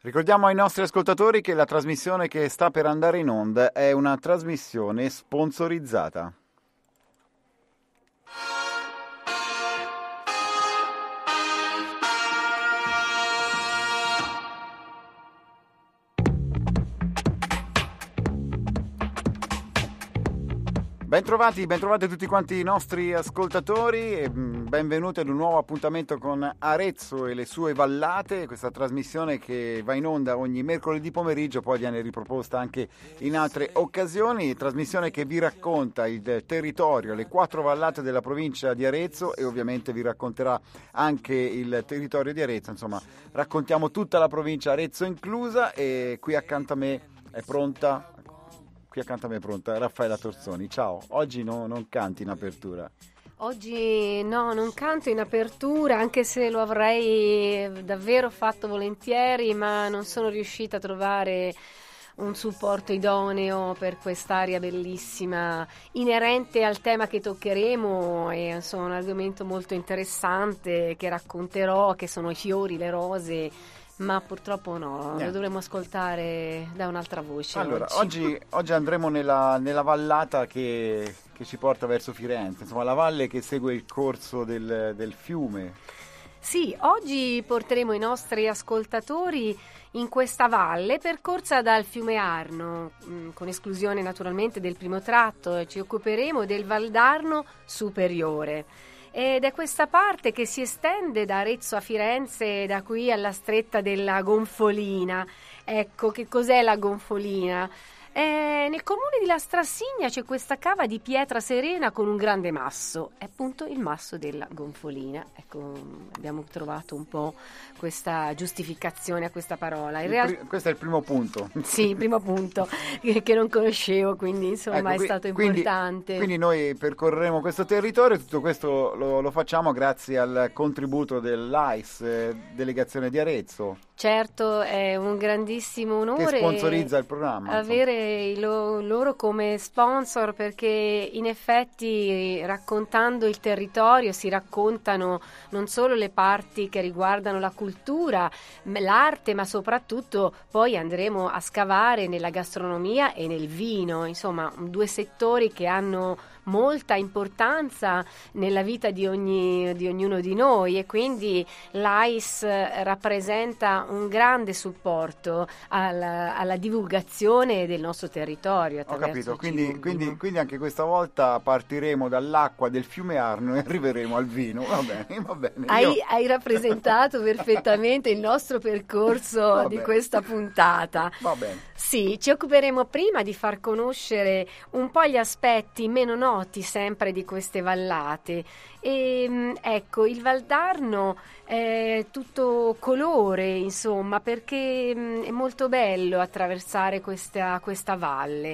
Ricordiamo ai nostri ascoltatori che la trasmissione che sta per andare in onda è una trasmissione sponsorizzata. Bentrovati tutti quanti i nostri ascoltatori e benvenuti ad un nuovo appuntamento con Arezzo e le sue vallate, questa trasmissione che va in onda ogni mercoledì pomeriggio, poi viene riproposta anche in altre occasioni, trasmissione che vi racconta il territorio, le 4 vallate della provincia di Arezzo e ovviamente vi racconterà anche il territorio di Arezzo, insomma raccontiamo tutta la provincia, Arezzo inclusa, e qui accanto a me è pronta Raffaella Torzoni. Ciao, oggi non canti in apertura. Oggi no, non canto in apertura, anche se lo avrei davvero fatto volentieri, ma non sono riuscita a trovare un supporto idoneo per quest'aria bellissima inerente al tema che toccheremo. E insomma un argomento molto interessante che racconterò, che sono i fiori, le rose. Ma purtroppo no, lo dovremo ascoltare da un'altra voce. Allora, oggi andremo nella vallata che ci porta verso Firenze, insomma la valle che segue il corso del fiume. Sì, oggi porteremo i nostri ascoltatori in questa valle percorsa dal fiume Arno, con esclusione naturalmente del primo tratto, e ci occuperemo del Valdarno superiore. Ed è questa parte che si estende da Arezzo a Firenze, da qui alla stretta della Gonfolina. Ecco, che cos'è la Gonfolina? Nel comune di Lastrassigna c'è questa cava di pietra serena con un grande masso, è appunto il masso della Gonfolina. Ecco, abbiamo trovato un po' questa giustificazione a questa parola. Questo è il primo punto. Sì, il primo punto che non conoscevo, quindi insomma ecco, è stato importante. Quindi noi percorreremo questo territorio, tutto questo lo facciamo grazie al contributo dell'AIS, Delegazione di Arezzo. Certo, è un grandissimo onore che sponsorizza il programma, avere loro come sponsor, perché in effetti raccontando il territorio si raccontano non solo le parti che riguardano la cultura, l'arte, ma soprattutto poi andremo a scavare nella gastronomia e nel vino, insomma 2 settori che hanno molta importanza nella vita di ognuno di noi, e quindi l'AIS rappresenta un grande supporto alla divulgazione del nostro territorio. Ho capito, quindi anche questa volta partiremo dall'acqua del fiume Arno e arriveremo al vino. Va bene. Hai rappresentato perfettamente il nostro percorso di questa puntata. Va bene. Sì, ci occuperemo prima di far conoscere un po' gli aspetti meno noti sempre di queste vallate. E ecco, il Valdarno è tutto colore, insomma, perché è molto bello attraversare questa valle.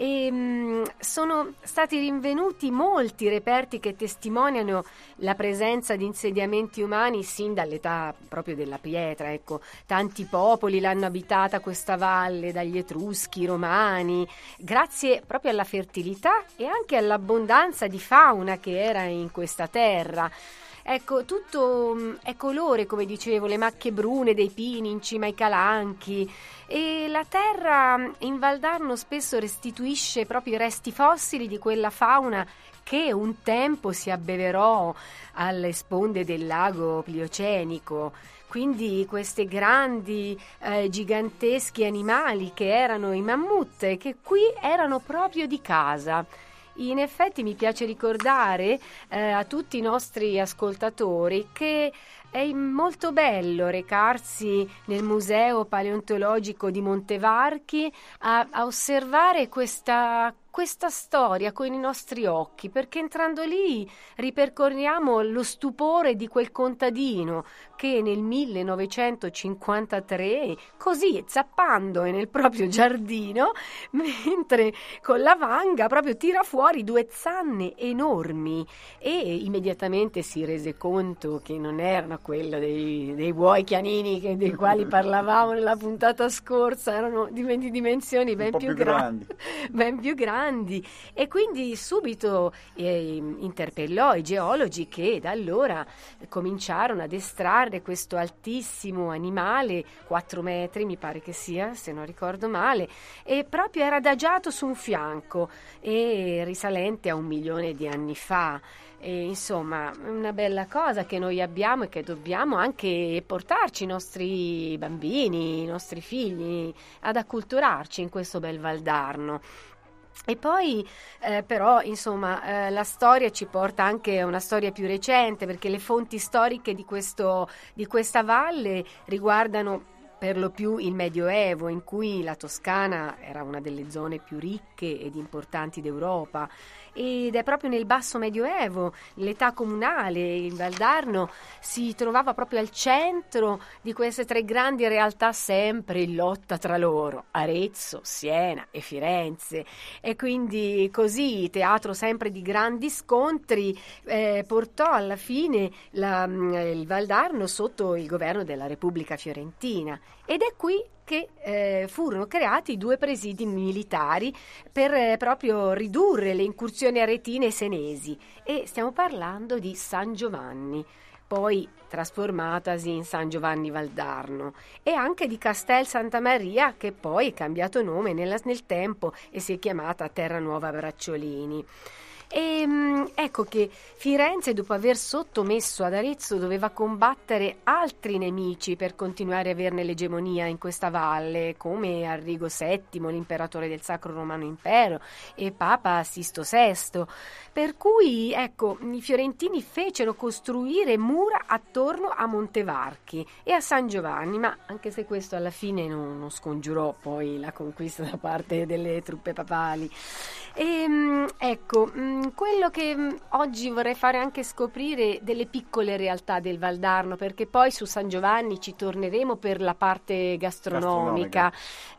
E sono stati rinvenuti molti reperti che testimoniano la presenza di insediamenti umani sin dall'età proprio della pietra. Ecco, tanti popoli l'hanno abitata questa valle, dagli Etruschi, Romani, grazie proprio alla fertilità e anche all'abbondanza di fauna che era in questa terra. Ecco, tutto è colore, come dicevo, le macchie brune dei pini in cima ai calanchi, e la terra in Valdarno spesso restituisce proprio i resti fossili di quella fauna che un tempo si abbeverò alle sponde del lago Pliocenico. Quindi questi grandi, giganteschi animali che erano i mammut e che qui erano proprio di casa. In effetti mi piace ricordare a tutti i nostri ascoltatori che è molto bello recarsi nel Museo Paleontologico di Montevarchi a osservare questa storia con i nostri occhi, perché entrando lì ripercorriamo lo stupore di quel contadino che nel 1953, così zappando nel proprio giardino, mentre con la vanga proprio tira fuori 2 zanne enormi, e immediatamente si rese conto che non erano quello dei buoi chianini dei quali parlavamo nella puntata scorsa, erano di dimensioni ben più grandi. Ben più grandi, e quindi subito interpellò i geologi, che da allora cominciarono ad estrarre questo altissimo animale, 4 metri mi pare che sia, se non ricordo male, e proprio era adagiato su un fianco e risalente a 1 milione di anni fa. E insomma, una bella cosa che noi abbiamo e che dobbiamo anche portarci i nostri bambini, i nostri figli ad acculturarci in questo bel Valdarno. E poi però insomma la storia ci porta anche a una storia più recente, perché le fonti storiche di questa valle riguardano per lo più il Medioevo, in cui la Toscana era una delle zone più ricche ed importanti d'Europa. Ed è proprio nel basso Medioevo, l'età comunale, il Valdarno si trovava proprio al centro di queste 3 grandi realtà sempre in lotta tra loro, Arezzo, Siena e Firenze, e quindi così, teatro sempre di grandi scontri, portò alla fine il Valdarno sotto il governo della Repubblica Fiorentina, ed è qui che furono creati 2 presidi militari per proprio ridurre le incursioni aretine e senesi, e stiamo parlando di San Giovanni, poi trasformatasi in San Giovanni Valdarno, e anche di Castel Santa Maria, che poi è cambiato nome nel tempo e si è chiamata Terranuova Bracciolini. E ecco che Firenze, dopo aver sottomesso ad Arezzo, doveva combattere altri nemici per continuare a averne l'egemonia in questa valle, come Arrigo VII, l'imperatore del Sacro Romano Impero, e Papa Sisto VI. Per cui ecco, i fiorentini fecero costruire mura attorno a Montevarchi e a San Giovanni, ma anche se questo alla fine non scongiurò poi la conquista da parte delle truppe papali. E ecco, quello che oggi vorrei fare è anche scoprire delle piccole realtà del Valdarno, perché poi su San Giovanni ci torneremo per la parte gastronomica.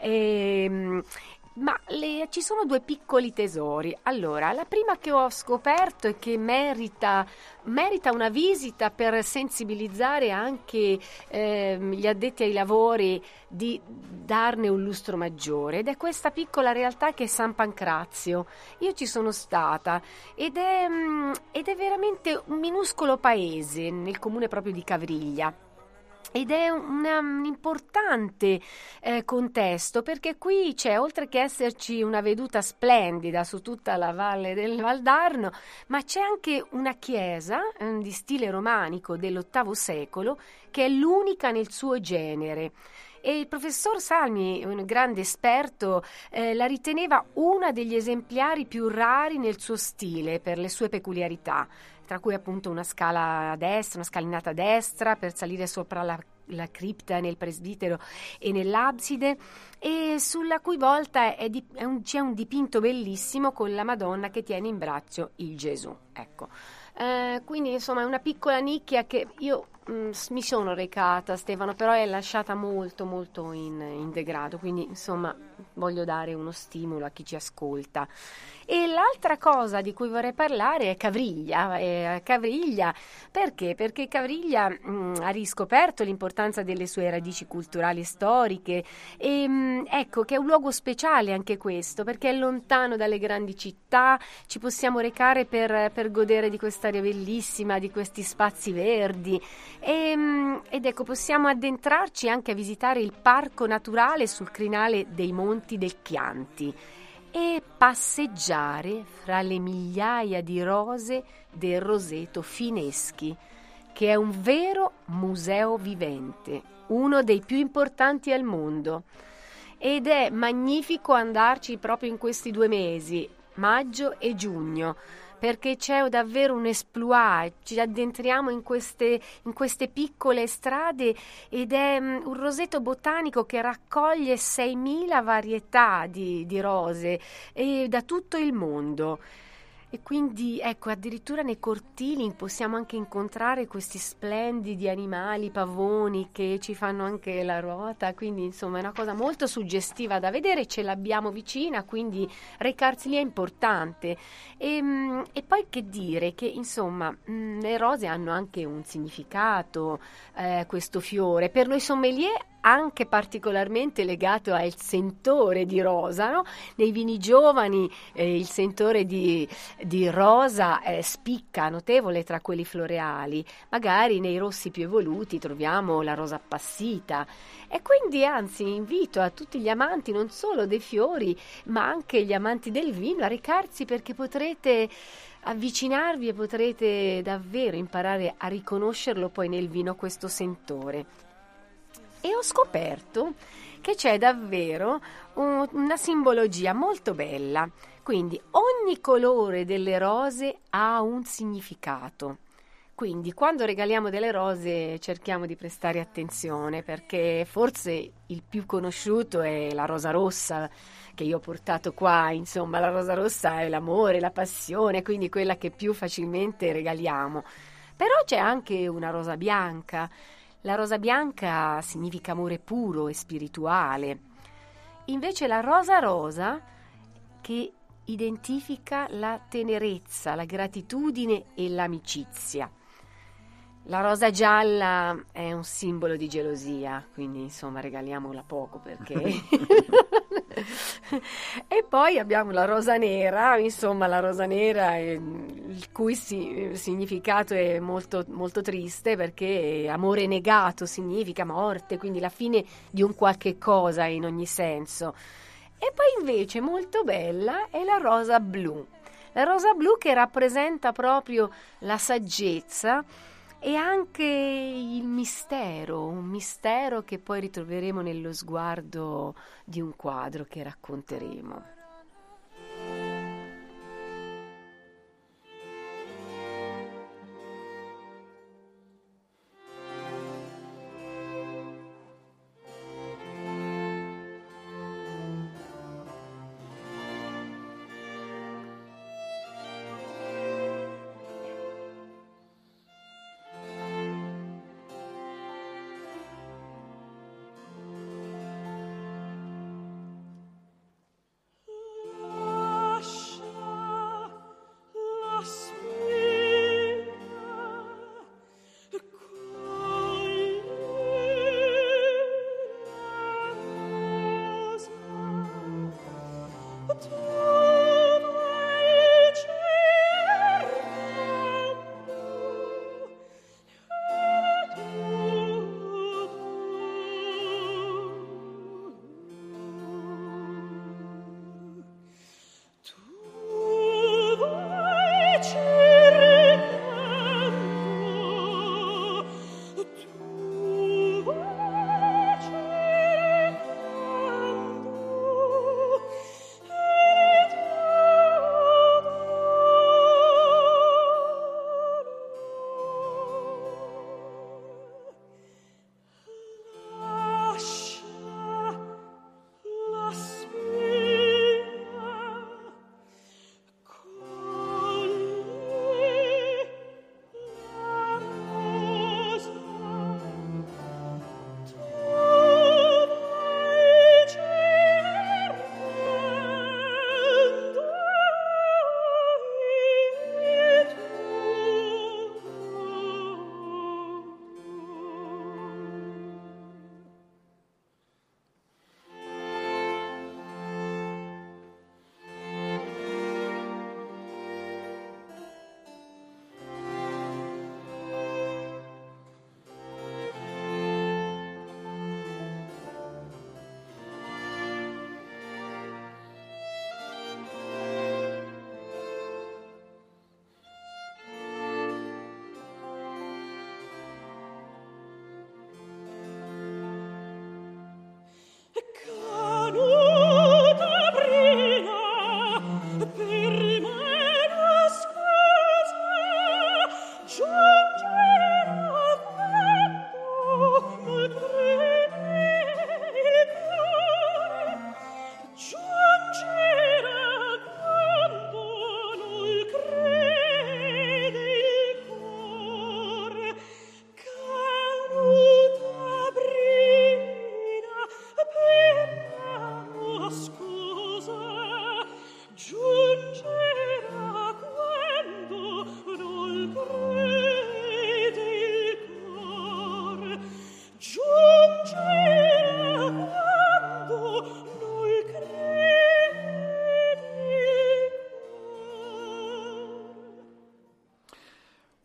Ma ci sono 2 piccoli tesori. Allora, la prima che ho scoperto e che merita una visita per sensibilizzare anche gli addetti ai lavori di darne un lustro maggiore, ed è questa piccola realtà che è San Pancrazio. Io ci sono stata ed è veramente un minuscolo paese nel comune proprio di Cavriglia. Ed è un importante contesto, perché qui c'è, oltre che esserci una veduta splendida su tutta la valle del Valdarno, ma c'è anche una chiesa di stile romanico dell'VIII secolo che è l'unica nel suo genere. E il professor Salmi, un grande esperto, la riteneva una degli esemplari più rari nel suo stile per le sue peculiarità, tra cui appunto una scala a destra, una scalinata a destra per salire sopra la cripta nel presbitero e nell'abside, e sulla cui volta c'è un dipinto bellissimo con la Madonna che tiene in braccio il Gesù. Ecco. Quindi insomma è una piccola nicchia che io mi sono recata, Stefano, però è lasciata molto molto in degrado, quindi insomma voglio dare uno stimolo a chi ci ascolta. E l'altra cosa di cui vorrei parlare è Cavriglia. Cavriglia perché? Perché Cavriglia ha riscoperto l'importanza delle sue radici culturali e storiche, e ecco che è un luogo speciale anche questo, perché è lontano dalle grandi città, ci possiamo recare per godere di quest'area bellissima, di questi spazi verdi, ed ecco, possiamo addentrarci anche a visitare il parco naturale sul crinale dei Monti del Chianti e passeggiare fra le migliaia di rose del Roseto Fineschi, che è un vero museo vivente, uno dei più importanti al mondo. Ed è magnifico andarci proprio in questi 2 mesi, maggio e giugno, perché c'è davvero un exploit, ci addentriamo in queste piccole strade, ed è un roseto botanico che raccoglie 6.000 varietà di rose da tutto il mondo. E quindi ecco, addirittura nei cortili possiamo anche incontrare questi splendidi animali, pavoni che ci fanno anche la ruota, quindi insomma è una cosa molto suggestiva da vedere, ce l'abbiamo vicina, quindi recarsi lì è importante. E poi che dire che insomma le rose hanno anche un significato, questo fiore. Per noi sommelier anche particolarmente legato al sentore di rosa, no? Nei vini giovani il sentore di rosa spicca notevole tra quelli floreali, magari nei rossi più evoluti troviamo la rosa appassita e quindi anzi invito a tutti gli amanti non solo dei fiori ma anche gli amanti del vino a recarsi perché potrete avvicinarvi e potrete davvero imparare a riconoscerlo poi nel vino questo sentore. E ho scoperto che c'è davvero una simbologia molto bella. Quindi ogni colore delle rose ha un significato. Quindi quando regaliamo delle rose cerchiamo di prestare attenzione perché forse il più conosciuto è la rosa rossa che io ho portato qua, insomma la rosa rossa è l'amore, la passione, quindi quella che più facilmente regaliamo. Però c'è anche una rosa bianca. La rosa bianca significa amore puro e spirituale. Invece la rosa rosa che identifica la tenerezza, la gratitudine e l'amicizia. La rosa gialla è un simbolo di gelosia, quindi insomma regaliamola poco perché... E poi abbiamo la rosa nera, insomma la rosa nera il cui significato è molto, molto triste perché amore negato significa morte, quindi la fine di un qualche cosa in ogni senso. E poi invece molto bella è la rosa blu. La rosa blu che rappresenta proprio la saggezza e anche il mistero, un mistero che poi ritroveremo nello sguardo di un quadro che racconteremo.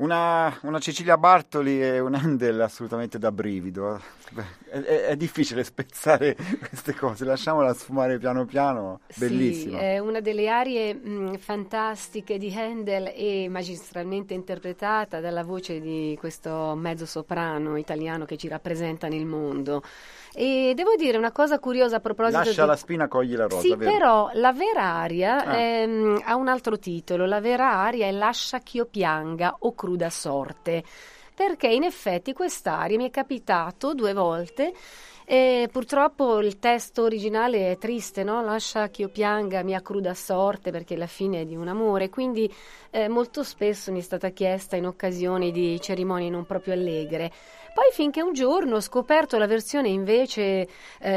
Una Cecilia Bartoli e un Handel assolutamente da brivido. È difficile spezzare queste cose, lasciamola sfumare piano piano, bellissima. Sì, è una delle arie fantastiche di Handel e magistralmente interpretata dalla voce di questo mezzo soprano italiano che ci rappresenta nel mondo. E devo dire una cosa curiosa a proposito Lascia la spina, cogli la rosa. Sì, vero? però la vera aria ha un altro titolo. La vera aria è Lascia ch'io pianga o cruda sorte, perché in effetti quest'aria mi è capitato 2 volte. Purtroppo il testo originale è triste, no? Lascia ch'io pianga mia cruda sorte, perché la fine è di un amore, quindi molto spesso mi è stata chiesta in occasioni di cerimonie non proprio allegre. Poi finché un giorno ho scoperto la versione invece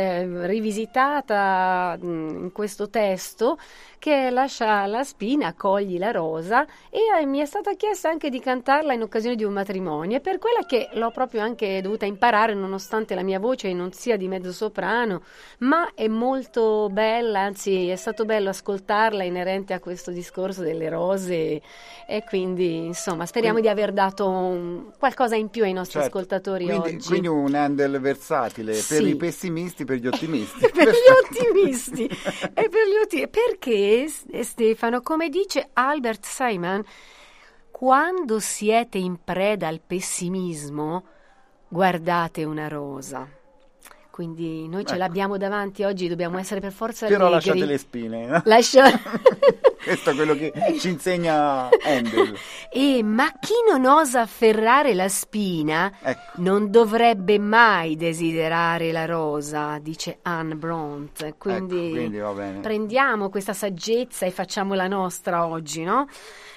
rivisitata in questo testo, che lascia la spina, cogli la rosa, e mi è stata chiesta anche di cantarla in occasione di un matrimonio, e per quella che l'ho proprio anche dovuta imparare, nonostante la mia voce non sia di mezzo soprano, ma è molto bella, anzi è stato bello ascoltarla inerente a questo discorso delle rose, e quindi insomma speriamo di aver dato qualcosa in più ai nostri ascoltatori oggi. Quindi un Handel versatile, Sì. per i pessimisti, per gli ottimisti. Per gli ottimisti e per gli ottimisti, perché Stefano, come dice Albert Simon, quando siete in preda al pessimismo, guardate una rosa. Quindi noi ce l'abbiamo davanti oggi, dobbiamo essere per forza allegri. Però lasciate le spine, no? Questo è quello che ci insegna Handel. Ma chi non osa afferrare la spina non dovrebbe mai desiderare la rosa, dice Anne Bront. Quindi va bene. prendiamo questa saggezza e facciamola nostra oggi, no?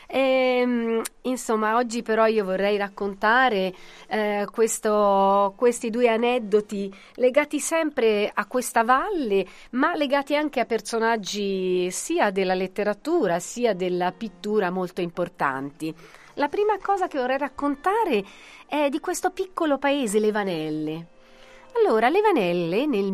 Insomma, oggi però io vorrei raccontare questi 2 aneddoti legati sempre a questa valle, ma legati anche a personaggi sia della letteratura sia della pittura molto importanti. La prima cosa che vorrei raccontare è di questo piccolo paese, Levanelle. Allora, Levanelle, nel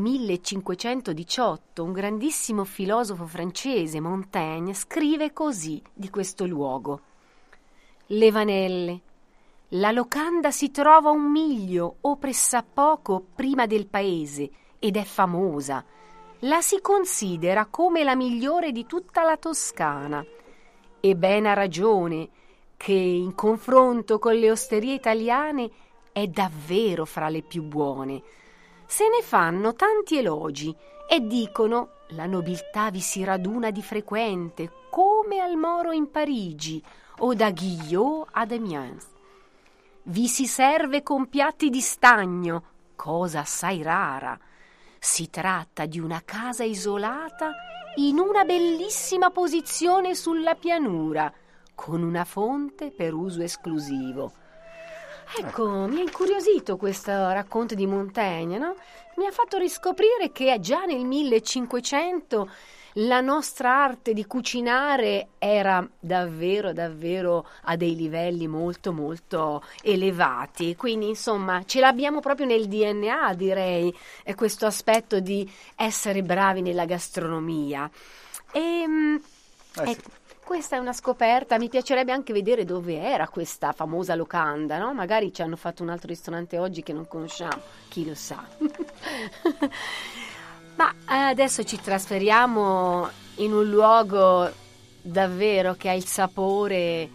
1518, un grandissimo filosofo francese, Montaigne, scrive così di questo luogo. Levanelle, la locanda si trova a 1 miglio o pressappoco prima del paese ed è famosa. La si considera come la migliore di tutta la Toscana. E ben ha ragione che in confronto con le osterie italiane è davvero fra le più buone. Se ne fanno tanti elogi e dicono la nobiltà vi si raduna di frequente come al Moro in Parigi o da Guillot ad Amiens. Vi si serve con piatti di stagno, cosa assai rara. Si tratta di una casa isolata in una bellissima posizione sulla pianura, con una fonte per uso esclusivo. Ecco, mi ha incuriosito questo racconto di Montaigne, no? Mi ha fatto riscoprire che già nel 1500 la nostra arte di cucinare era davvero, davvero a dei livelli molto, molto elevati. Quindi, insomma, ce l'abbiamo proprio nel DNA, direi, questo aspetto di essere bravi nella gastronomia. Sì. Questa è una scoperta, mi piacerebbe anche vedere dove era questa famosa locanda, no? Magari ci hanno fatto un altro ristorante oggi che non conosciamo, chi lo sa. Ma adesso ci trasferiamo in un luogo davvero che ha il sapore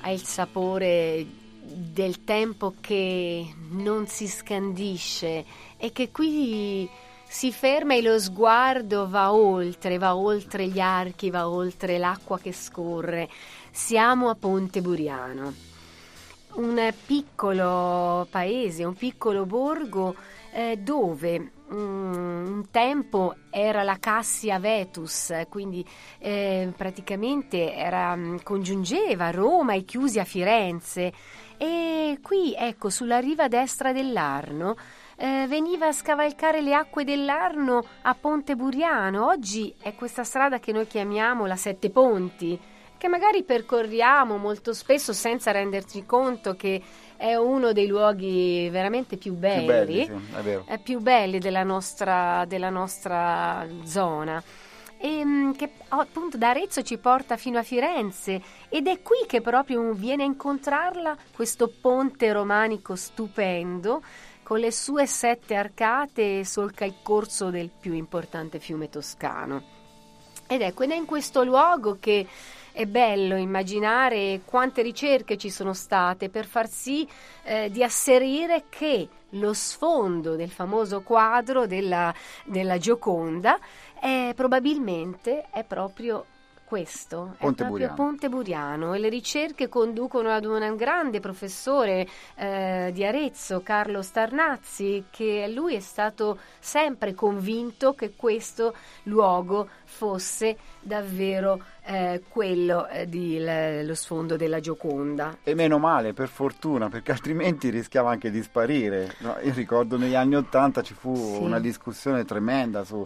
del tempo che non si scandisce e che qui si ferma e lo sguardo va oltre gli archi, va oltre l'acqua che scorre. Siamo a Ponte Buriano, un piccolo paese, un piccolo borgo dove un tempo era la Cassia Vetus, quindi praticamente congiungeva Roma e chiusi a Firenze. E qui, ecco, sulla riva destra dell'Arno veniva a scavalcare le acque dell'Arno a Ponte Buriano. Oggi è questa strada che noi chiamiamo la Sette Ponti, che magari percorriamo molto spesso senza renderci conto che è uno dei luoghi veramente più belli, sì, è vero. più belli della nostra zona. che appunto da Arezzo ci porta fino a Firenze, ed è qui che proprio viene a incontrarla questo ponte romanico stupendo con le sue 7 arcate, solca il corso del più importante fiume toscano. Ed è in questo luogo che è bello immaginare quante ricerche ci sono state per far sì di asserire che lo sfondo del famoso quadro della Gioconda probabilmente è proprio questo, è proprio Ponte Buriano, e le ricerche conducono ad un grande professore di Arezzo, Carlo Starnazzi, che lui è stato sempre convinto che questo luogo fosse davvero quello lo sfondo della Gioconda. E meno male, per fortuna, perché altrimenti rischiava anche di sparire. No, io ricordo negli anni '80 ci fu una discussione tremenda su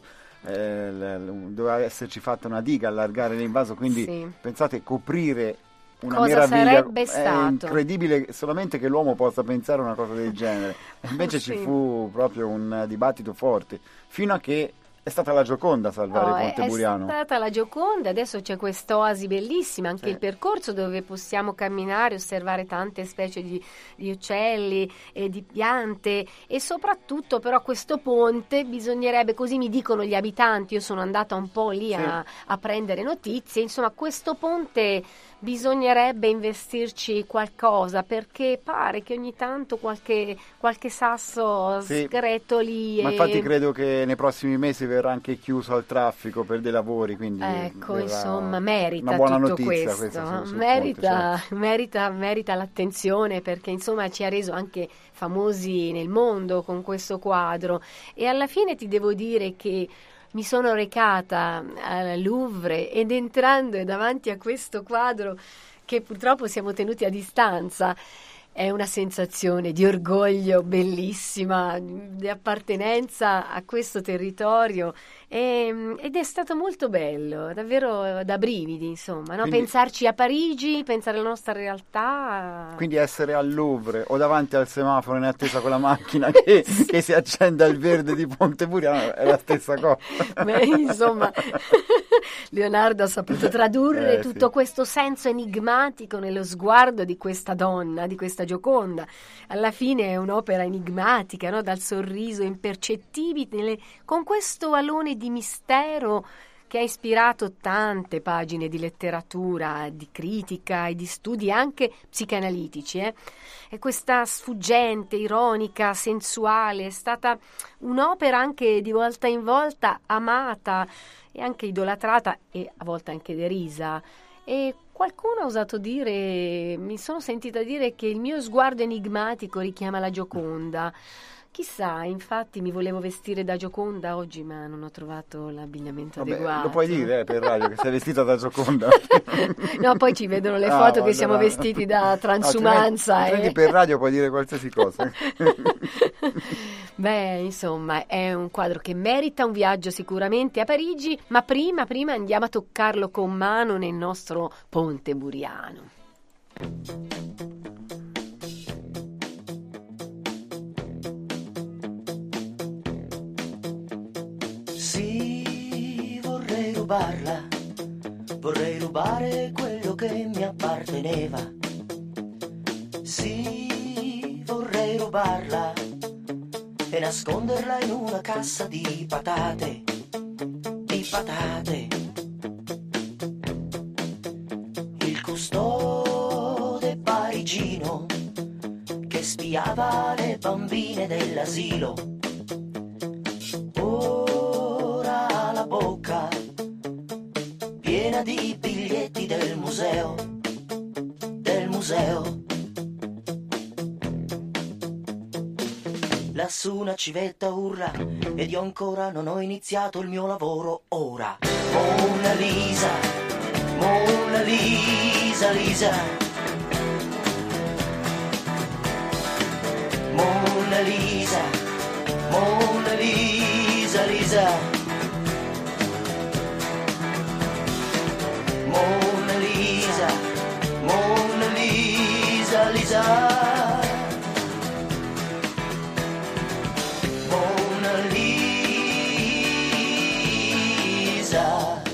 doveva esserci fatta una diga, allargare l'invaso, quindi pensate, coprire una cosa meraviglia, sarebbe stato? È incredibile solamente che l'uomo possa pensare una cosa del genere. Invece ci fu proprio un dibattito forte, fino a che è stata la Gioconda a salvare Ponte Buriano. È stata la Gioconda, adesso c'è questa oasi bellissima, anche il percorso dove possiamo camminare, osservare tante specie di uccelli e di piante, e soprattutto però questo ponte bisognerebbe, così mi dicono gli abitanti, io sono andata un po' lì a prendere notizie, insomma questo ponte bisognerebbe investirci qualcosa, perché pare che ogni tanto qualche sasso sgretoli. Ma infatti credo che nei prossimi mesi verrà anche chiuso al traffico per dei lavori, quindi insomma merita una buona tutto notizia questo, sul merita, ponte, merita l'attenzione, perché insomma ci ha reso anche famosi nel mondo con questo quadro. E alla fine ti devo dire che mi sono recata al Louvre, ed entrando davanti a questo quadro, che purtroppo siamo tenuti a distanza, è una sensazione di orgoglio bellissima, di appartenenza a questo territorio, ed è stato molto bello, davvero da brividi, insomma, no? Quindi, pensarci a Parigi, pensare alla nostra realtà. Quindi essere al Louvre o davanti al semaforo in attesa con la macchina che si accenda il verde di Ponte Buriano è la stessa cosa. Beh, insomma, Leonardo ha saputo tradurre tutto questo senso enigmatico nello sguardo di questa donna, di questa Gioconda. Alla fine è un'opera enigmatica, no? Dal sorriso impercettibile, con questo alone di mistero che ha ispirato tante pagine di letteratura, di critica e di studi anche psicanalitici. E questa sfuggente, ironica, sensuale è stata un'opera anche di volta in volta amata e anche idolatrata, e a volte anche derisa. E qualcuno ha osato dire, mi sono sentita dire, che il mio sguardo enigmatico richiama la Gioconda. Chissà, infatti mi volevo vestire da Gioconda oggi, ma non ho trovato l'abbigliamento adeguato. Lo puoi dire per radio che sei vestita da Gioconda? No, poi ci vedono le foto che siamo vestiti da transumanza. Altrimenti per radio puoi dire qualsiasi cosa. Beh, insomma, è un quadro che merita un viaggio sicuramente a Parigi, ma prima andiamo a toccarlo con mano nel nostro Ponte Buriano. Sì, vorrei rubarla, vorrei rubare quello che mi apparteneva. Sì, vorrei rubarla e nasconderla in una cassa di patate, di patate. Il custode parigino che spiava le bambine dell'asilo, ora ha la bocca piena di biglietti del museo, del museo. Lassù una civetta urla ed io ancora non ho iniziato il mio lavoro ora. Mona Lisa, Mona Lisa, Lisa. Mona Lisa, Mona Lisa, Lisa. Mona Lisa, Mona Lisa, Lisa. Mona Lisa.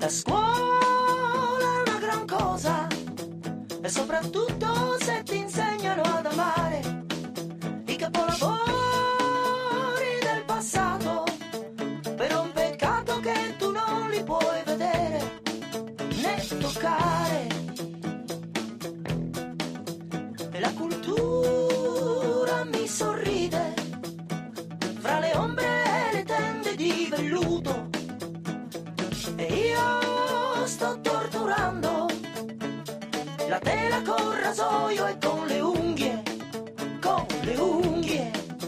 La scuola è una gran cosa, e soprattutto se ti insegnano ad amare i capolavori del passato. Però è un peccato che tu non li puoi vedere né toccare. E la cultura mi sorride fra le ombre e le tende di velluto, e io sto torturando la tela col rasoio e con le unghie, con le unghie.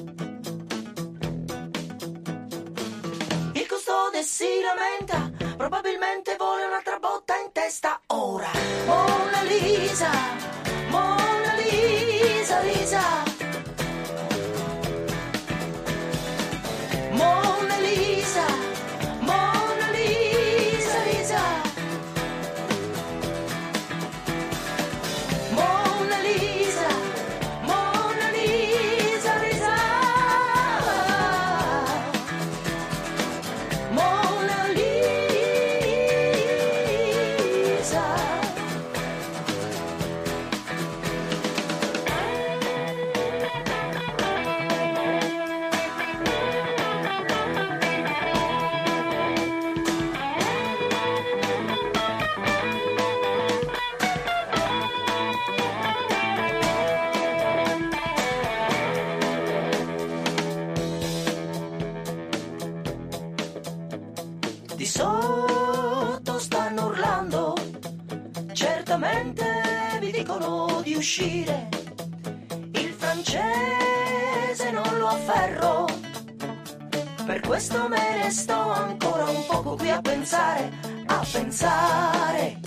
Il custode si lamenta, probabilmente vuole un'altra botta in testa ora. Mona Lisa, Mona Lisa, Lisa. Mona Lisa, Mona Lisa, Lisa. Mona Lisa, Mona Lisa, Lisa. Mona Lisa. Di sotto stanno urlando, certamente vi dicono di uscire. Il francese non lo afferro, per questo me ne sto ancora un poco qui a pensare, a pensare.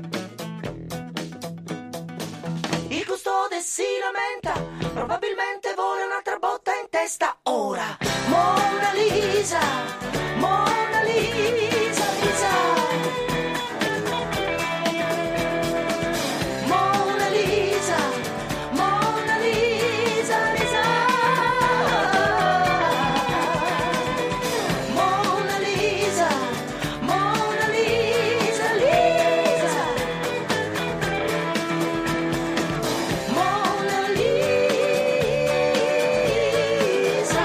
Il custode si lamenta, probabilmente vuole un'altra botta in testa ora. Mona Lisa, Mona Lisa, Lisa. Mona Lisa, Mona Lisa, Lisa. Mona Lisa, Mona Lisa, Lisa. Mona Lisa.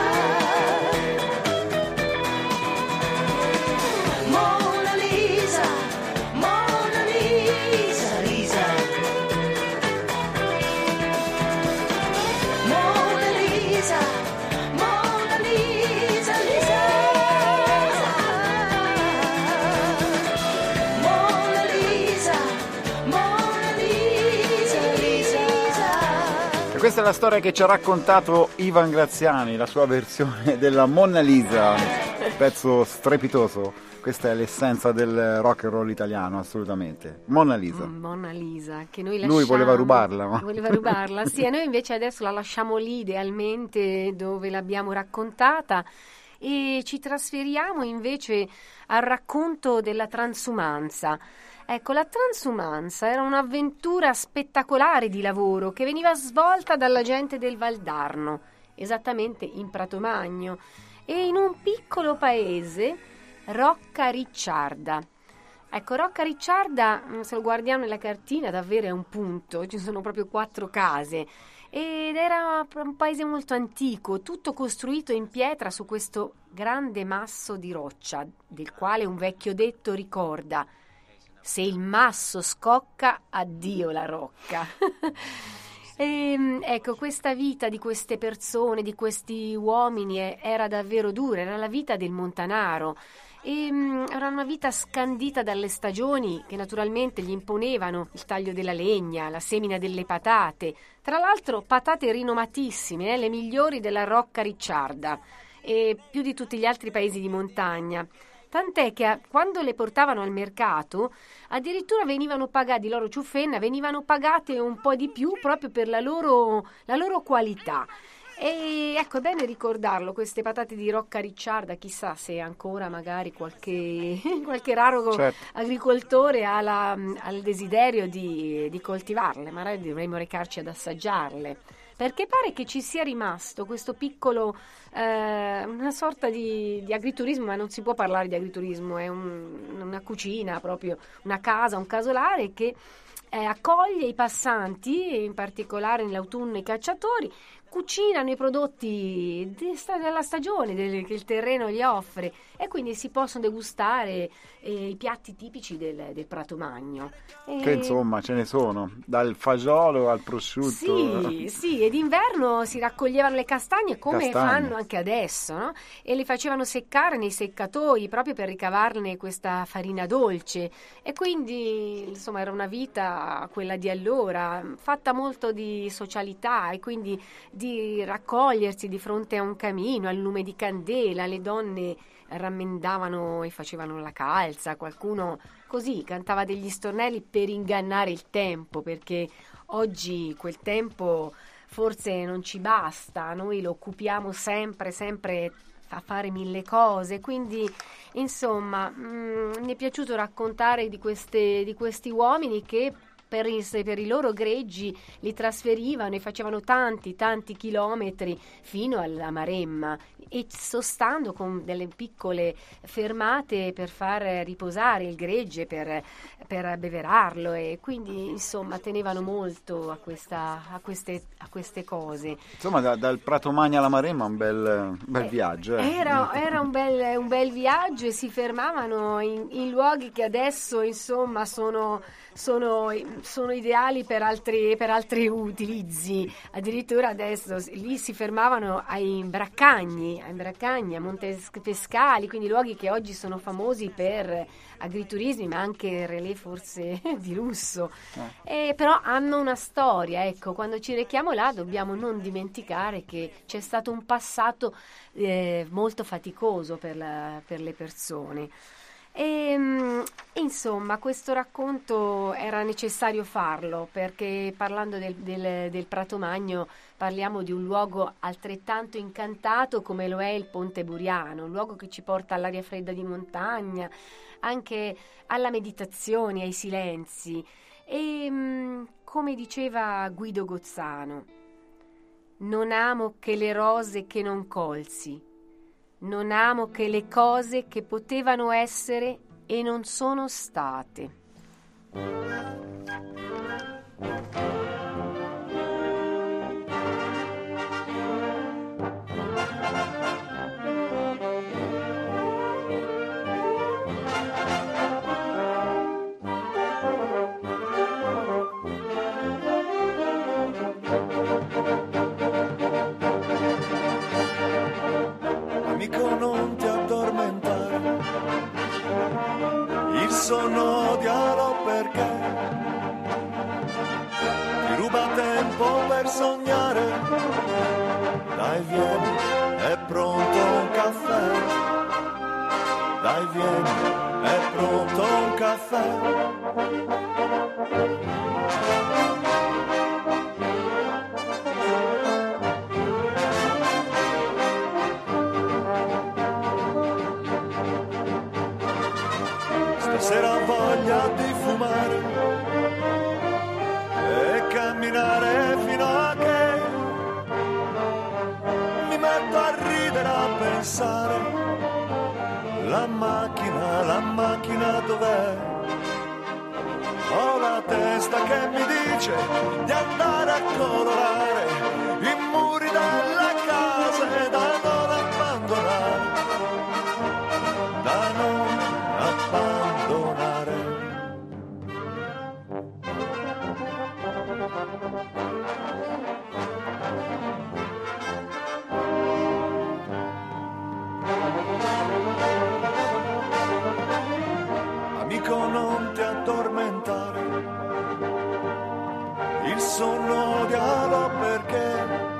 Mona Lisa, Mona Lisa, Lisa. Mona Lisa, Mona Lisa, Lisa. Mona Lisa, Mona Lisa, Lisa. E questa è la storia che ci ha raccontato Ivan Graziani, la sua versione della Monna Lisa, pezzo strepitoso. Questa è l'essenza del rock and roll italiano, assolutamente. Monna Lisa. Mona Lisa, che noi Lui voleva rubarla, ma... Voleva rubarla, sì, e noi invece adesso la lasciamo lì idealmente dove l'abbiamo raccontata e ci trasferiamo invece al racconto della transumanza. Ecco, la transumanza era un'avventura spettacolare di lavoro che veniva svolta dalla gente del Valdarno, esattamente in Pratomagno, e in un piccolo paese, Rocca Ricciarda. Ecco, Rocca Ricciarda, se lo guardiamo nella cartina, davvero è un punto, ci sono proprio 4 case ed era un paese molto antico, tutto costruito in pietra su questo grande masso di roccia, del quale un vecchio detto ricorda: se il masso scocca, addio la rocca. Ecco, questa vita di queste persone, di questi uomini era davvero dura, era la vita del montanaro. Era una vita scandita dalle stagioni che naturalmente gli imponevano il taglio della legna, la semina delle patate, tra l'altro patate rinomatissime, le migliori della Rocca Ricciarda e più di tutti gli altri paesi di montagna. Tant'è che quando le portavano al mercato addirittura venivano pagati, loro ciuffenna, venivano pagate un po' di più proprio per la loro qualità. E ecco, è bene ricordarlo, queste patate di Rocca Ricciarda, chissà se ancora magari qualche raro agricoltore ha il desiderio di coltivarle, magari dovremmo recarci ad assaggiarle. perché pare che ci sia rimasto questo piccolo, una sorta di agriturismo, ma non si può parlare di agriturismo, è una cucina proprio, una casa, un casolare che accoglie i passanti, in particolare nell'autunno i cacciatori, cucinano i prodotti della stagione che il terreno gli offre e quindi si possono degustare i piatti tipici del Prato Magno. Che insomma ce ne sono, dal fagiolo al prosciutto. Sì, ed d'inverno si raccoglievano le castagne come fanno anche adesso, no? E le facevano seccare nei seccatori proprio per ricavarne questa farina dolce e quindi insomma era una vita, quella di allora, fatta molto di socialità e quindi di raccogliersi di fronte a un camino, al lume di candela, le donne rammendavano e facevano la calza, qualcuno così cantava degli stornelli per ingannare il tempo, perché oggi quel tempo forse non ci basta, noi lo occupiamo sempre a fare mille cose, quindi insomma mi è piaciuto raccontare di questi uomini che per i loro greggi li trasferivano e facevano tanti chilometri fino alla Maremma e sostando con delle piccole fermate per far riposare il gregge, per abbeverarlo e quindi insomma tenevano molto a queste cose. Insomma dal Prato Magno alla Maremma un bel viaggio. Era un bel viaggio e si fermavano in luoghi che adesso insomma sono ideali per altri utilizzi. Addirittura adesso lì si fermavano a Braccagni, a Montepescali, quindi luoghi che oggi sono famosi per agriturismi, ma anche relè forse di lusso. Però hanno una storia, ecco, quando ci rechiamo là dobbiamo non dimenticare che c'è stato un passato molto faticoso per le persone. Insomma, questo racconto era necessario farlo perché parlando del Prato Magno parliamo di un luogo altrettanto incantato come lo è il Ponte Buriano, un luogo che ci porta all'aria fredda di montagna, anche alla meditazione, ai silenzi e come diceva Guido Gozzano, non amo che le rose che non colsi, non amo che le cose che potevano essere e non sono state. Amico, non ti addormentare, il sonno odialo perché ti ruba tempo per sognare. Dai vieni, è pronto un caffè. Dai vieni, è pronto un caffè. Stasera ho voglia di fumare e camminare fino a che mi metto a ridere, a pensare la macchina dov'è? Ho la testa che mi dice di andare a colorare i muri della casa e da non abbandonare, da non abbandonare. Amico, non ti addormentare, il sonno odialo perché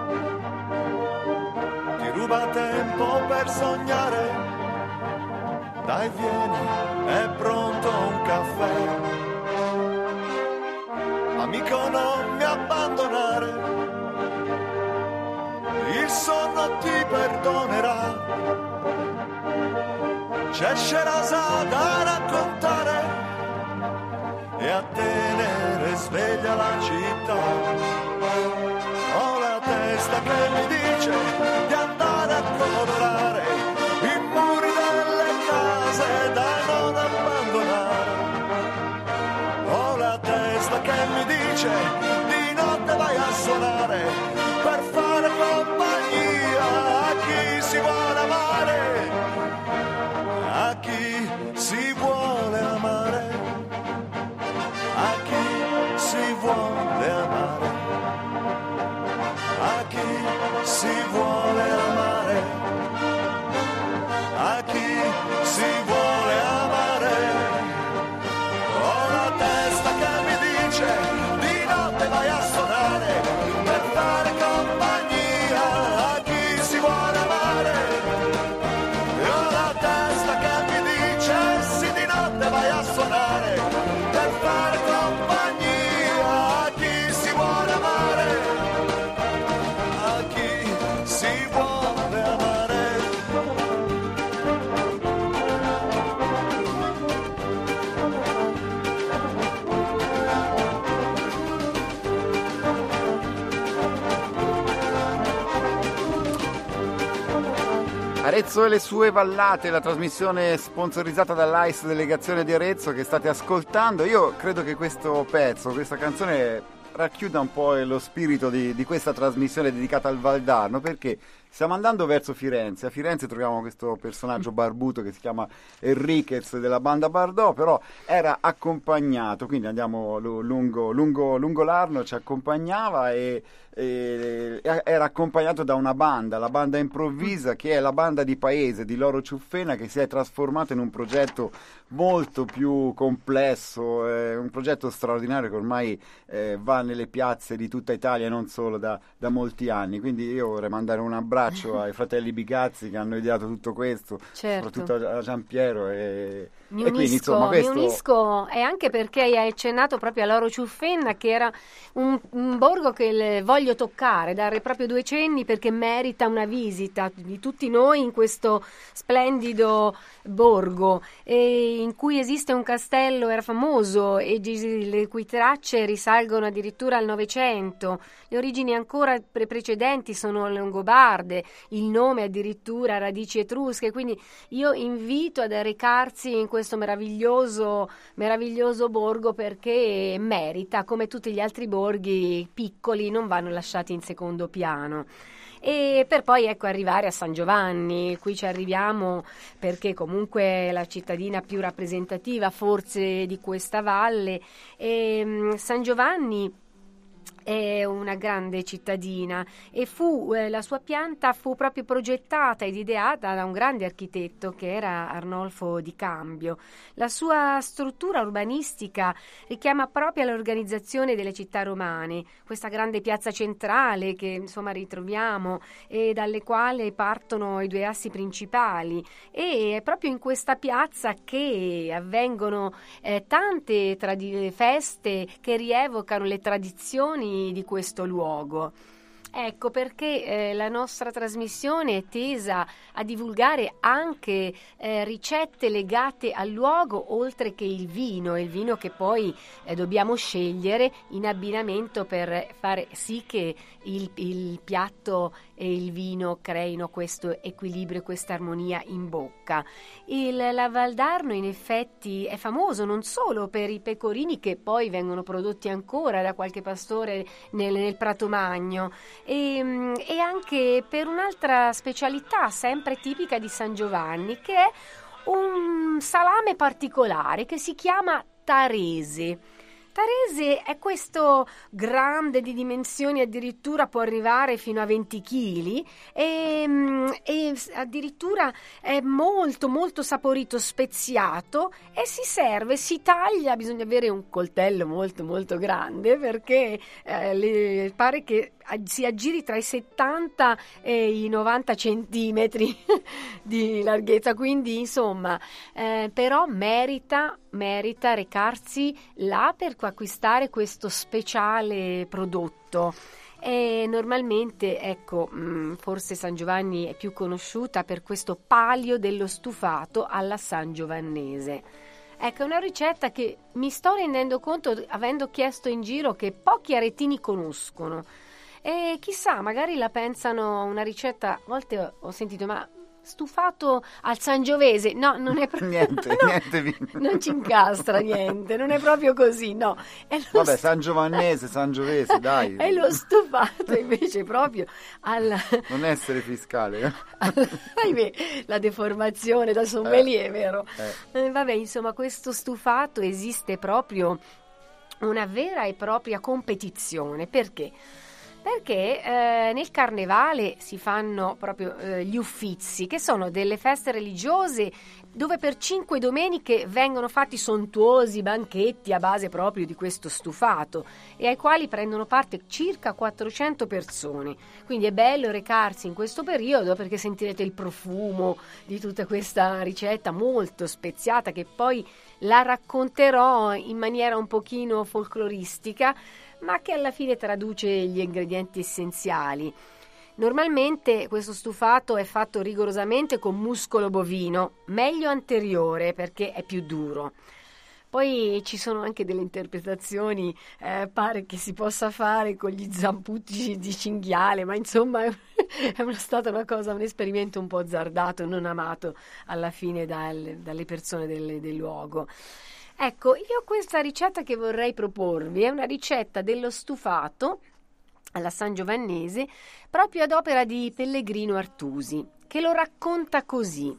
ti ruba tempo per sognare. Dai vieni, è pronto un caffè. Amico, non mi abbandonare, il sonno ti perdonerà. C'è Scheherazade da raccontare e a tenere sveglia la città. Ho la Arezzo e le sue vallate, la trasmissione sponsorizzata dall'AIS Delegazione di Arezzo che state ascoltando. Io credo che questo pezzo, questa canzone racchiuda un po' lo spirito di questa trasmissione dedicata al Valdarno, perché stiamo andando verso Firenze. A Firenze troviamo questo personaggio barbuto che si chiama Enriquez della banda Bardot, però era accompagnato, quindi andiamo lungo l'Arno, ci accompagnava e era accompagnato da una banda, la banda Improvvisa, che è la banda di paese di Loro Ciuffena, che si è trasformata in un progetto molto più complesso, un progetto straordinario che ormai va nelle piazze di tutta Italia e non solo da molti anni. Quindi io vorrei mandare un abbraccio ai fratelli Bigazzi che hanno ideato tutto questo, certo. soprattutto a Giampiero Mi quindi, insomma, questo... mi unisco, e anche perché hai accennato proprio a Loro Ciuffenna, che era un borgo che voglio toccare, dare proprio due cenni, perché merita una visita di tutti noi in questo splendido borgo, in cui esiste un castello, era famoso, e le cui tracce risalgono addirittura al Novecento. Le origini ancora precedenti sono longobarde, il nome addirittura ha radici etrusche, quindi io invito ad recarsi in questo meraviglioso borgo, perché merita, come tutti gli altri borghi piccoli, non vanno lasciati in secondo piano. E per poi arrivare a San Giovanni. Qui ci arriviamo perché comunque è la cittadina più rappresentativa forse di questa valle, e San Giovanni è una grande cittadina e la sua pianta fu proprio progettata ed ideata da un grande architetto che era Arnolfo di Cambio. La sua struttura urbanistica richiama proprio l'organizzazione delle città romane, questa grande piazza centrale che insomma ritroviamo e dalle quali partono i due assi principali, e è proprio in questa piazza che avvengono tante feste che rievocano le tradizioni di questo luogo. Ecco perché la nostra trasmissione è tesa a divulgare anche ricette legate al luogo, oltre che il vino che poi dobbiamo scegliere in abbinamento per fare sì che il piatto e il vino creino questo equilibrio, questa armonia in bocca. La Valdarno in effetti è famoso non solo per i pecorini, che poi vengono prodotti ancora da qualche pastore nel Prato Magno, e anche per un'altra specialità sempre tipica di San Giovanni, che è un salame particolare che si chiama tarese. Tarese è questo grande di dimensioni, addirittura può arrivare fino a 20 kg e addirittura è molto molto saporito, speziato, e si taglia, bisogna avere un coltello molto molto grande, perché pare che si aggiri tra i 70 e i 90 centimetri di larghezza, quindi insomma però merita recarsi là per acquistare questo speciale prodotto. E normalmente forse San Giovanni è più conosciuta per questo palio dello stufato alla San Giovannese. Ecco, è una ricetta che mi sto rendendo conto, avendo chiesto in giro, che pochi aretini conoscono. E chissà, magari la pensano una ricetta, a volte ho sentito, ma stufato al sangiovese? No, non è proprio niente, no, niente. Non ci incastra niente, non è proprio così, no. Vabbè, sangiovannese, sangiovese, dai. È lo stufato invece proprio non essere fiscale. La deformazione da sommelier, vero? Vabbè, insomma, questo stufato esiste proprio una vera e propria competizione. Perché? Perché nel carnevale si fanno proprio gli Uffizi, che sono delle feste religiose dove per 5 domeniche vengono fatti sontuosi banchetti a base proprio di questo stufato, e ai quali prendono parte circa 400 persone. Quindi è bello recarsi in questo periodo, perché sentirete il profumo di tutta questa ricetta molto speziata, che poi la racconterò in maniera un pochino folcloristica, ma che alla fine traduce gli ingredienti essenziali. Normalmente questo stufato è fatto rigorosamente con muscolo bovino, meglio anteriore perché è più duro. Poi ci sono anche delle interpretazioni, pare che si possa fare con gli zamputi di cinghiale, ma insomma stata una cosa, un esperimento un po' azzardato, non amato alla fine dalle persone del luogo. Ecco, io questa ricetta che vorrei proporvi è una ricetta dello stufato alla Sangiovannese, proprio ad opera di Pellegrino Artusi, che lo racconta così.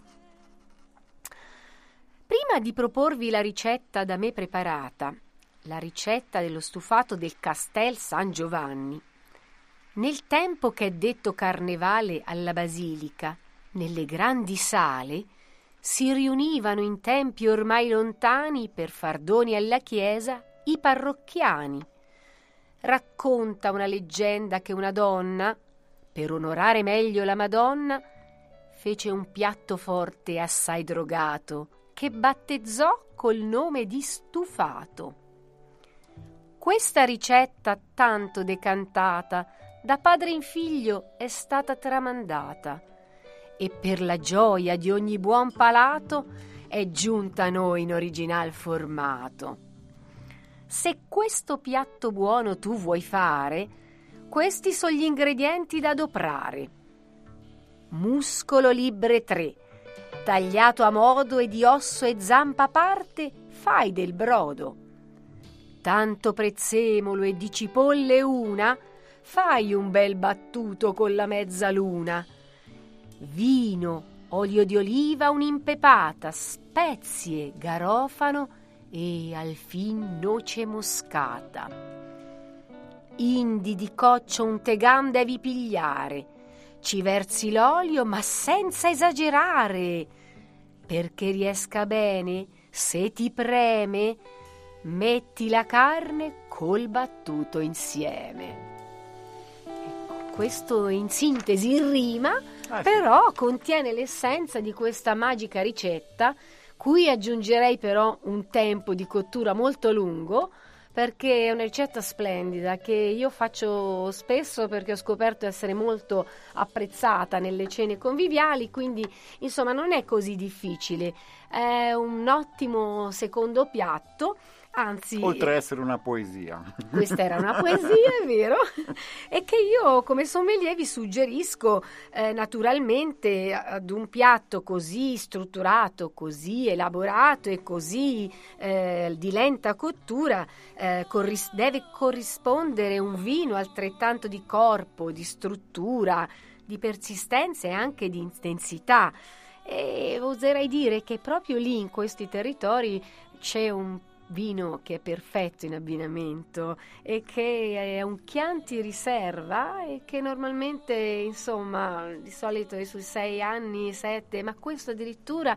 Prima di proporvi la ricetta da me preparata, la ricetta dello stufato del Castel San Giovanni, nel tempo che è detto carnevale alla Basilica, nelle grandi sale, si riunivano in tempi ormai lontani per far doni alla chiesa i parrocchiani. Racconta una leggenda che una donna, per onorare meglio la Madonna, fece un piatto forte assai drogato che battezzò col nome di stufato. Questa ricetta tanto decantata da padre in figlio è stata tramandata e per la gioia di ogni buon palato è giunta a noi in original formato. Se questo piatto buono tu vuoi fare, questi sono gli ingredienti da adoprare. Muscolo libre 3, tagliato a modo e di osso e zampa a parte, fai del brodo. Tanto prezzemolo e di cipolle una, fai un bel battuto con la mezzaluna. Vino, olio di oliva un'impepata, spezie, garofano e al fin noce moscata. Indi di coccio un tegan devi pigliare, ci versi l'olio ma senza esagerare, perché riesca bene, se ti preme, metti la carne col battuto insieme. Questo in sintesi in rima, però contiene l'essenza di questa magica ricetta, cui aggiungerei però un tempo di cottura molto lungo, perché è una ricetta splendida che io faccio spesso perché ho scoperto essere molto apprezzata nelle cene conviviali, quindi insomma non è così difficile, è un ottimo secondo piatto. Anzi, oltre a essere una poesia. Questa era una poesia, è vero, e che io come sommelier vi suggerisco naturalmente ad un piatto così strutturato, così elaborato e così di lenta cottura deve corrispondere un vino altrettanto di corpo, di struttura, di persistenza e anche di intensità. E oserei dire che proprio lì in questi territori c'è un vino che è perfetto in abbinamento e che è un Chianti riserva e che normalmente insomma di solito è sui 6 anni, 7, ma questo addirittura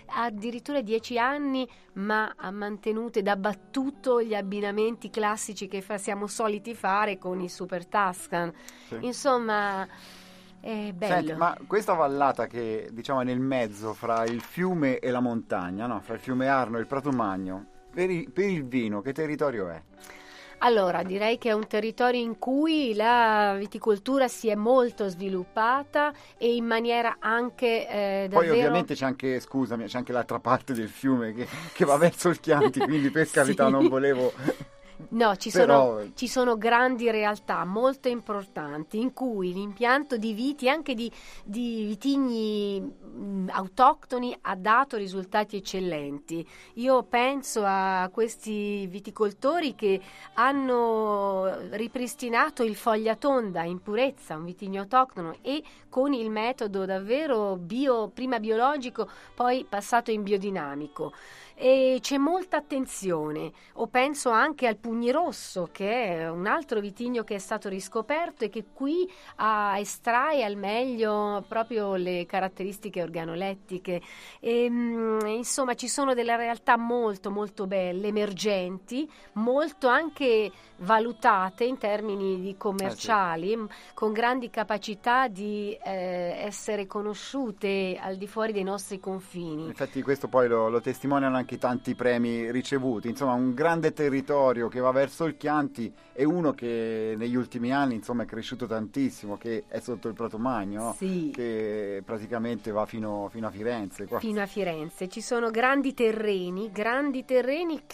10 anni, ma ha mantenuto ed abbattuto gli abbinamenti classici che siamo soliti fare con i Super Tuscan. Sì. Insomma è bello. Senti, ma questa vallata che diciamo è nel mezzo fra il fiume e la montagna, no? Fra il fiume Arno e il Prato Magno, per il vino, che territorio è? Allora, direi che è un territorio in cui la viticoltura si è molto sviluppata e in maniera anche davvero... Poi ovviamente c'è anche, scusami, c'è anche l'altra parte del fiume che va verso il Chianti, quindi per carità non volevo... No, ci sono grandi realtà molto importanti in cui l'impianto di viti, anche di vitigni autoctoni, ha dato risultati eccellenti. Io penso a questi viticoltori che hanno ripristinato il foglia tonda in purezza, un vitigno autoctono, e con il metodo davvero prima biologico, poi passato in biodinamico. E c'è molta attenzione, o penso anche al Pugni Rosso, che è un altro vitigno che è stato riscoperto e che qui estrae al meglio proprio le caratteristiche organolettiche. Insomma, ci sono delle realtà molto molto belle, emergenti, molto anche valutate in termini di commerciali, con grandi capacità di essere conosciute al di fuori dei nostri confini. Infatti questo poi lo testimoniano anche tanti premi ricevuti, insomma un grande territorio che va verso il Chianti e uno che negli ultimi anni insomma è cresciuto tantissimo, che è sotto il Prato Magno, sì, che praticamente va fino fino a Firenze. Qua. Fino a Firenze. Ci sono grandi terreni che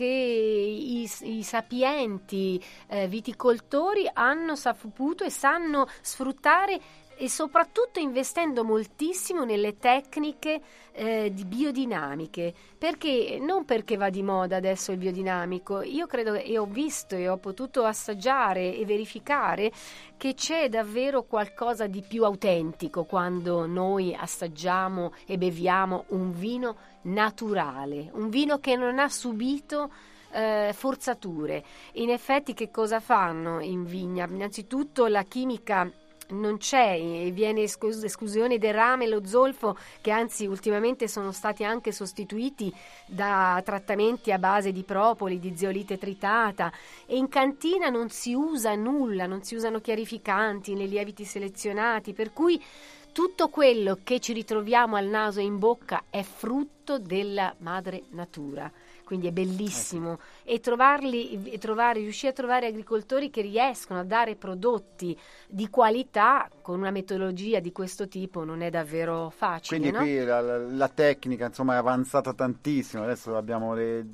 i sapienti viticoltori hanno saputo e sanno sfruttare, e soprattutto investendo moltissimo nelle tecniche di biodinamiche, perché non perché va di moda adesso il biodinamico. Io credo, e ho visto e ho potuto assaggiare e verificare che c'è davvero qualcosa di più autentico quando noi assaggiamo e beviamo un vino naturale, un vino che non ha subito forzature. In effetti, che cosa fanno in vigna? Innanzitutto la chimica non c'è, e viene esclusione del rame e lo zolfo, che anzi ultimamente sono stati anche sostituiti da trattamenti a base di propoli, di zeolite tritata, e in cantina non si usa nulla, non si usano chiarificanti né lieviti selezionati, per cui tutto quello che ci ritroviamo al naso e in bocca è frutto della madre natura. Quindi è bellissimo, e riuscire a trovare agricoltori che riescono a dare prodotti di qualità con una metodologia di questo tipo non è davvero facile. Quindi no? qui la tecnica, insomma, è avanzata tantissimo. Adesso abbiamo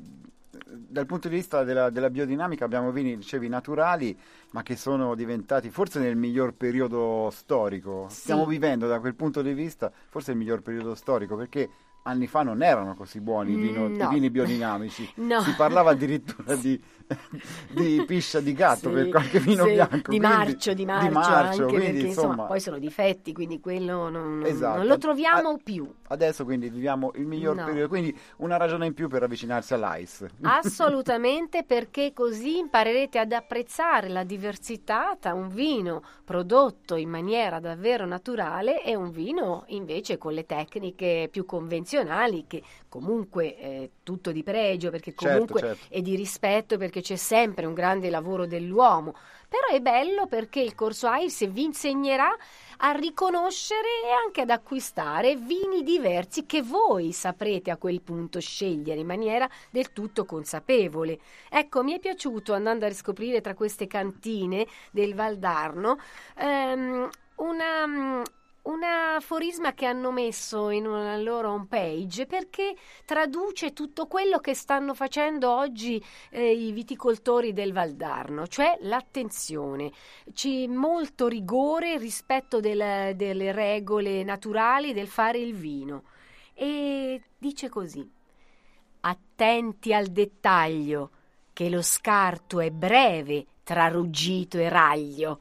dal punto di vista della biodinamica abbiamo vini, dicevi, naturali, ma che sono diventati forse nel miglior periodo storico. Sì. Stiamo vivendo da quel punto di vista forse il miglior periodo storico, perché anni fa non erano così buoni i vini biodinamici. No. Si parlava addirittura di piscia di gatto, Sì, per qualche vino bianco. Di marcio anche, quindi, perché insomma, poi sono difetti, quindi quello esatto. non lo troviamo più. Adesso quindi viviamo il miglior periodo, quindi una ragione in più per avvicinarsi all'ICE. Assolutamente, perché così imparerete ad apprezzare la diversità tra un vino prodotto in maniera davvero naturale e un vino invece con le tecniche più convenzionali, che comunque è tutto di pregio, perché comunque certo. è di rispetto, perché c'è sempre un grande lavoro dell'uomo. Però è bello perché il corso AIRS vi insegnerà a riconoscere e anche ad acquistare vini diversi che voi saprete a quel punto scegliere in maniera del tutto consapevole. Ecco, mi è piaciuto, andando a riscoprire tra queste cantine del Valdarno, un aforisma che hanno messo in una loro homepage, perché traduce tutto quello che stanno facendo oggi i viticoltori del Valdarno, cioè l'attenzione, molto rigore, rispetto delle regole naturali del fare il vino. E dice così: attenti al dettaglio, che lo scarto è breve tra ruggito e raglio.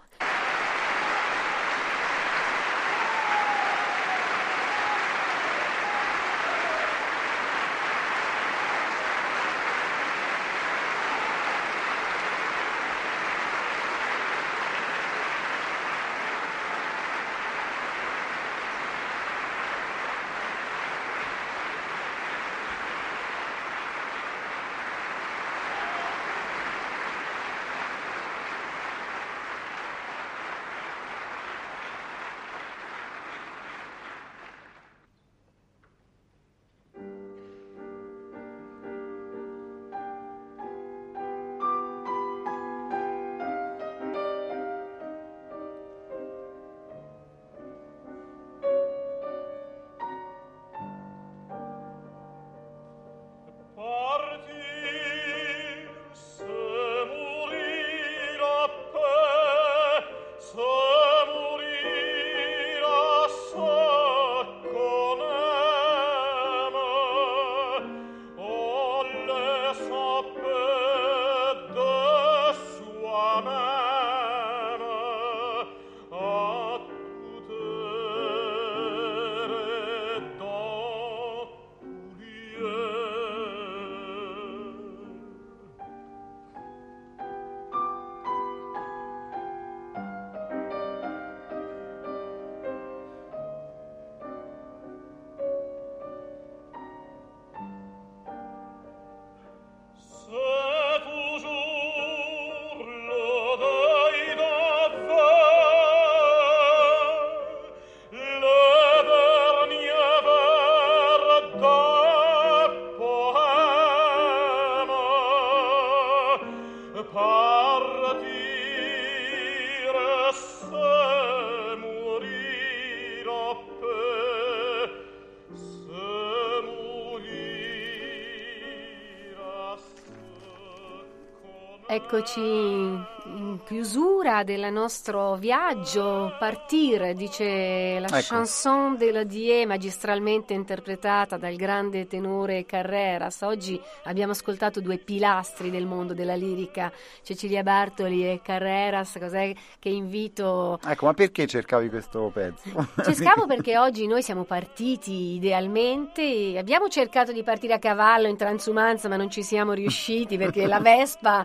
eccoci in chiusura del nostro viaggio, partire, dice la chanson della Die, magistralmente interpretata dal grande tenore Carreras. Oggi abbiamo ascoltato due pilastri del mondo della lirica, Cecilia Bartoli e Carreras. Cos'è che invito? Ecco, ma perché cercavi questo pezzo? Cercavo perché oggi noi siamo partiti idealmente, abbiamo cercato di partire a cavallo in transumanza, ma non ci siamo riusciti perché la Vespa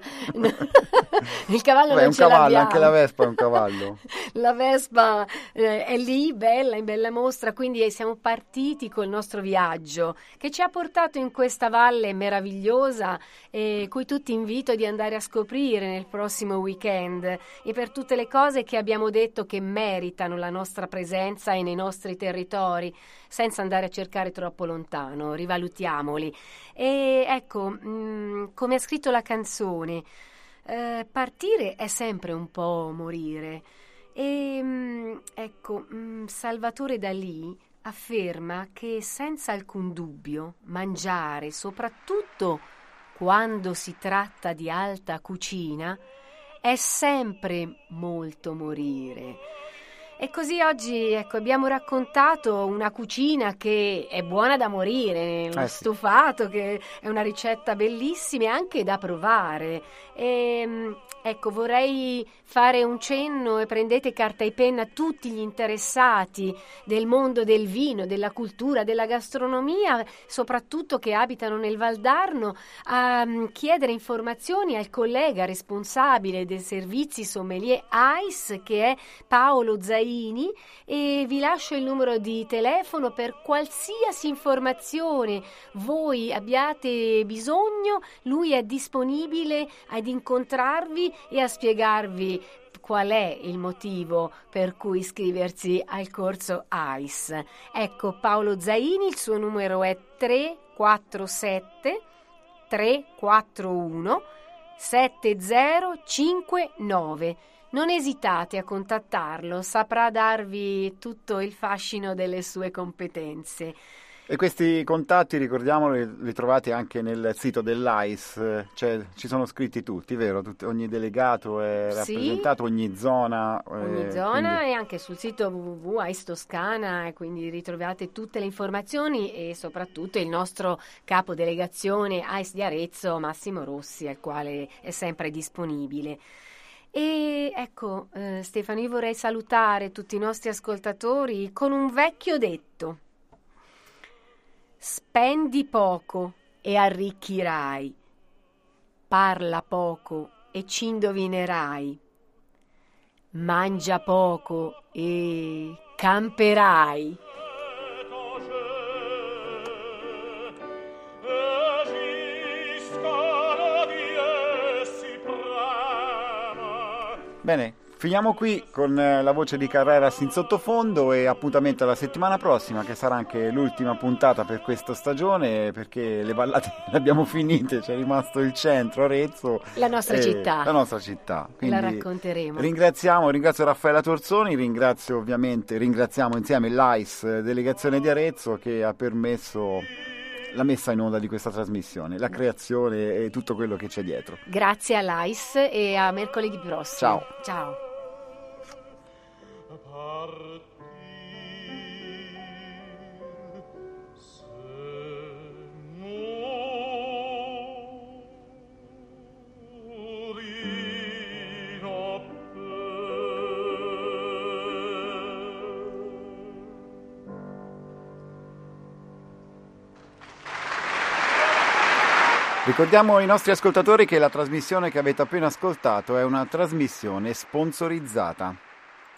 il cavallo non ce l'abbiamo. Anche la Vespa è un cavallo. La Vespa è lì, bella, in bella mostra, quindi siamo partiti col nostro viaggio che ci ha portato in questa valle meravigliosa, cui tutti invito di andare a scoprire nel prossimo weekend, e per tutte le cose che abbiamo detto che meritano la nostra presenza e nei nostri territori, senza andare a cercare troppo lontano, rivalutiamoli. E ecco, come ha scritto la canzone, partire è sempre un po' morire. E ecco, Salvatore Dalì afferma che senza alcun dubbio mangiare, soprattutto quando si tratta di alta cucina, è sempre molto morire. E così oggi, ecco, abbiamo raccontato una cucina che è buona da morire, lo stufato che è una ricetta bellissima e anche da provare. Ecco, vorrei fare un cenno, e prendete carta e penna tutti gli interessati del mondo del vino, della cultura, della gastronomia, soprattutto che abitano nel Valdarno, a chiedere informazioni al collega responsabile dei servizi sommelier AIS, che è Paolo Zaini, e vi lascio il numero di telefono per qualsiasi informazione voi abbiate bisogno. Lui è disponibile ad incontrarvi e a spiegarvi qual è il motivo per cui iscriversi al corso AIS. Ecco, Paolo Zaini, il suo numero è 347 341 7059. Non esitate a contattarlo, saprà darvi tutto il fascino delle sue competenze. E questi contatti, ricordiamoli, li trovate anche nel sito dell'AIS, cioè ci sono scritti tutti, vero? Ogni delegato è rappresentato, ogni zona. Ogni zona, quindi... e anche sul sito www.AIS Toscana, e quindi ritrovate tutte le informazioni e soprattutto il nostro capo delegazione AIS di Arezzo, Massimo Rossi, al quale è sempre disponibile. E ecco, Stefano, io vorrei salutare tutti i nostri ascoltatori con un vecchio detto: spendi poco e arricchirai, parla poco e ci indovinerai, mangia poco e camperai. Bene, finiamo qui con la voce di Carreras in sottofondo, e appuntamento alla settimana prossima, che sarà anche l'ultima puntata per questa stagione, perché le ballate le abbiamo finite, c'è rimasto il centro, Arezzo, la nostra città. La nostra città. Quindi la racconteremo. Ringrazio Raffaella Torzoni, ringraziamo insieme l'AIS Delegazione di Arezzo, che ha permesso la messa in onda di questa trasmissione, la creazione e tutto quello che c'è dietro. Grazie all'AIS e a mercoledì prossimo. Ciao. Ricordiamo ai nostri ascoltatori che la trasmissione che avete appena ascoltato è una trasmissione sponsorizzata.